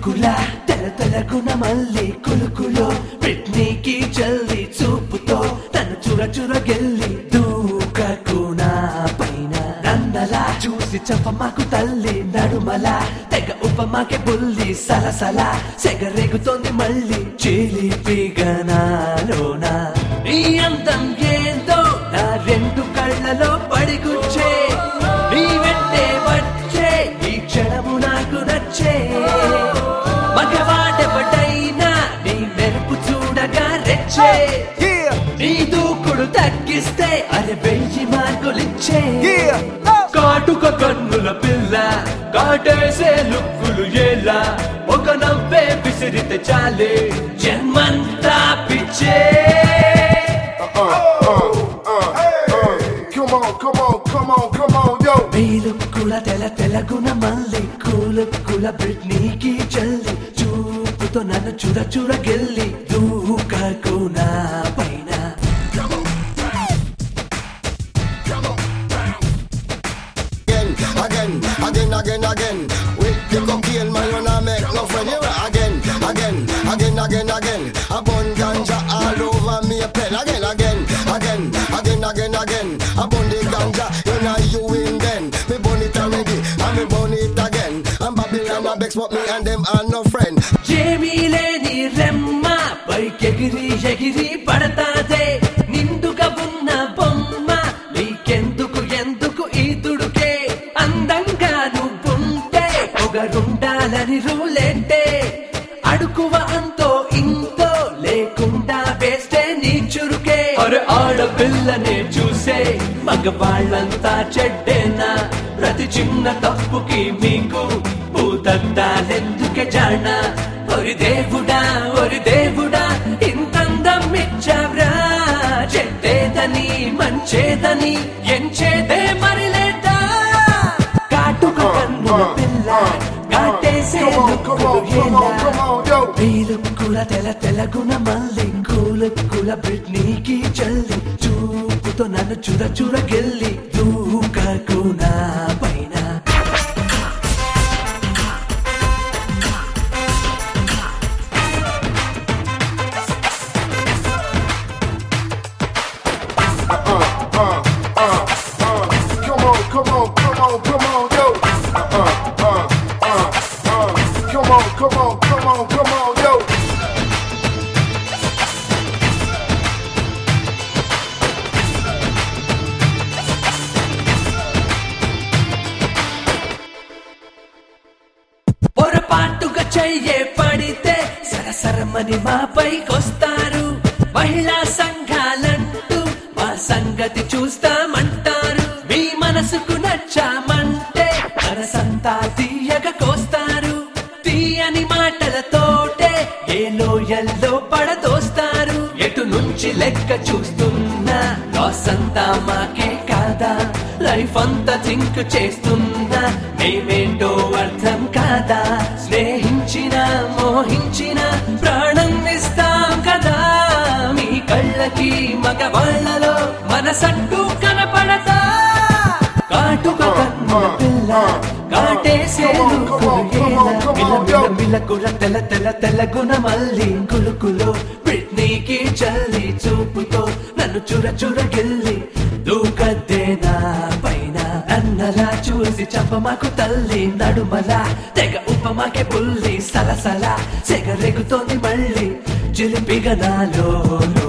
కులుకుల తెల తెలగున మళ్ళీ కులుకులో బ్రిట్నీకి జల్లి చూపుతో తను చుర గెల్లి దూకకునా పైన నన్నలా చూసి చంపమాకు తల్లి నడుమల తెగ ఉపమాకే బుల్లి సలసల సెగరేగుతోంది మళ్ళీ చిలిపిగనాలోన నీ అందం ఏందో నా రెండు కళ్ళలో పడిగుచ్చే నీ వెంటే వచ్చే ఈ క్షణము నాకు నచ్చే మగవాడెవడైనా నీ మెరుపు చూడగా రెచ్చే నీ దూకుడు తగ్గిస్తే అరే 1000 మార్కులిచ్చే కాటుక కన్నుల పిల్ల కాటేసే లుక్కులు ఎలా ఒక నవ్వే విసిరితే చాలే జన్మంతా పిచ్చే Come on, yo. వీలుక్కుల తెల తెలగున మళ్ళీ కూలుక్కుల బ్రిట్నీకి జల్లి చూపుతో నన్ను చుర గెల్లి దూకకునా పైన Again. With the cocaine, man, you not make no friend. You again. A bun ganja all over me a pen. Again. A bun the ganja, you know you win then. Me bun it already, and me bun it again. And Babylon a bex, but me and them are no friend. జేమీలేని రెమ్మ పైకెగిరి ఎగిరి పడతాదే నిండుగా ఉన్న బొమ్మ నీకెందుకు ఈ దుడుకే అందంగా నువ్వుంటే పొగరుండాలని రూలేంటే అడుకువ అంతో ఇంతో లేకుండా వేస్తే నీ చురుకే అరే ఆడపిల్లనే చూసే మగవాళ్ళంతా చెడ్డేనా ప్రతి చిన్న తప్పుకి మీకు భూతద్దాలెందుకే జాణ ఒరి దేవుడా ఇంతందం ఇచ్చావ్రా చెడ్డేదని మంచేదని ఎంచేదే మరిలేదా కాటుక కన్నుల పిల్ల కాటేసే వీలుక్కుల తెల తెలగున మళ్ళీ కూలుక్కుల బ్రిట్నీకి జల్లి చూపుతో నన్ను చుర గెల్లి దూకకునా పైన Come on, yo. Come on, yo. పొరపాటుగా చెయ్యే పడితే సరసరమని మాపైకొస్తారు మహిళా సంఘాలంటూ మా సంగతి చూస్తామంటారు మీ మనసుకు నచ్చామంటే మనసంతా తీయగా కోస్తారు తీయని మాటలతోటే ఏ లోయల్లో పడదోస్తారు ఎటు నుంచి లెక్క చూస్తున్నా లాస్ అంతా మాకే కాదా లైఫ్ అంతా థింక్ చేస్తున్నా మేమేంటో అర్థం కాదా స్నేహించిన మోహించిన ప్రాణం ఇస్తాం కదా మీ కళ్ళకి మగవాళ్లలో మనసంటూ కనపడతా కాటుక కన్నుల పిల్ల కాటేసే మిలకుల తెల తెలగున మళ్ళీ కులుకులో బ్రిట్నీకి చల్లి చూపుతో నన్ను చుర గెల్లి దూకద్దేనా పైన నన్నలా చూసి చంపమాకు తల్లి నడుమల తెగ ఉపమాకే బుల్లి సలసల సెగరేగుతోంది మళ్ళీ చిలిపిగనాలో